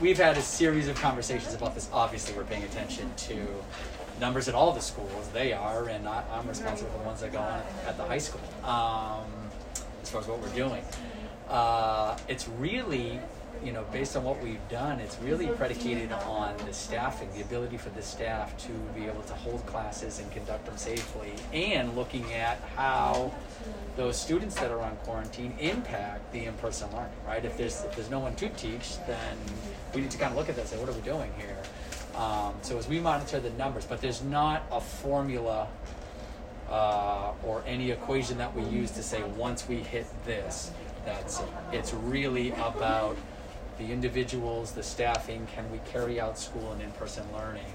We've had a series of conversations about this. Obviously, we're paying attention to numbers at all the schools. They are, and I'm responsible for the ones that go on at the high school, as far as what we're doing. It's really, based on what we've done, it's really predicated on the staffing, the ability for the staff to be able to hold classes and conduct them safely, and looking at how those students that are on quarantine impact the in-person learning, right? If there's no one to teach, then we need to kind of look at that and say, what are we doing here? So as we monitor the numbers, but there's not a formula or any equation that we use to say once we hit this, that's it. It's really about the individuals, the staffing, can we carry out school and in-person learning